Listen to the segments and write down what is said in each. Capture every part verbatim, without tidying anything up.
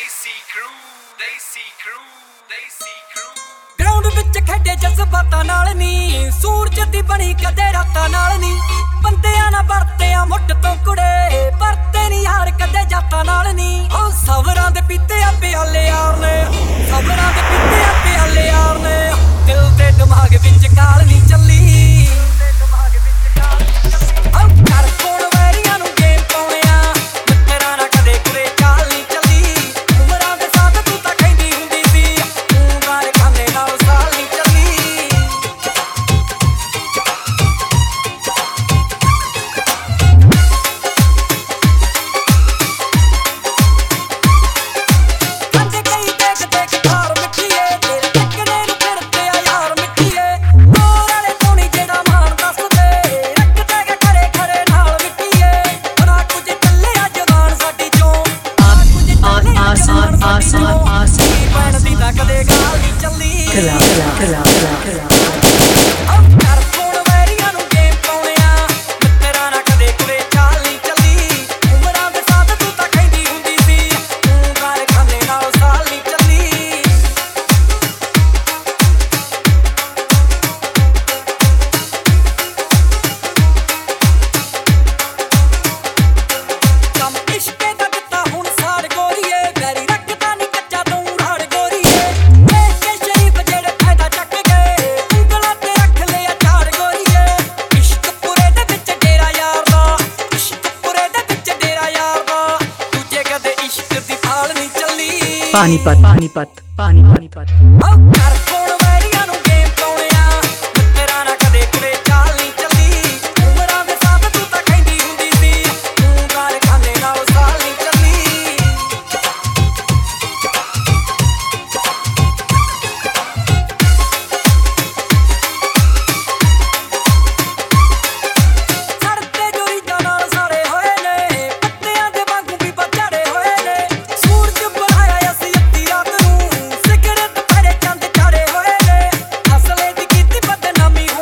ਦੇਸੀ ਕਰੂ ਦੇਸੀ ਕਰੂ ਦੇਸੀ ਕਰੂ ਗਰਾਊਂਡ ਵਿੱਚ ਖੇਡੇ ਜਜ਼ਬਾਤਾਂ ਨਾਲ ਨੀ ਸੂਰਜ ਦੀ ਬਣੀ ਕਦੇ ਰਾਤਾਂ ਨਾਲ ਨੀ ਬੰਦਿਆਂ ਨਾਲ ਵਰਤੇ ਆ ਮੁੱਢ ਤੋਂ ਕੁੜੇ ਪਰਤੇ ਨੀ ਯਾਰ ਕਦੇ ਜਾਤਾਂ ਨਾਲ ਨੀ ਉਹ ਸਬਰਾਂ ਦੇ ਪੀਤੇ ਆ ਪਿਆਲੇ ਯਾਰ ਨੇ ਸਬਰਾਂ ਦੇ ਪੀਤੇ ਆ ਪਿਆਲੇ ਯਾਰ ਨੇ ਦਿਲ ਤੇ ਦਿਮਾਗ ਵਿੱਚ ਕਾਲ ਨੀ ਚੱਲੀ Kala, kala, kala, kala, kala. Panipat, Panipat, Panipat, Panipat.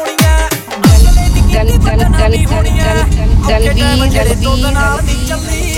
जल्दी जल्दी जल्दी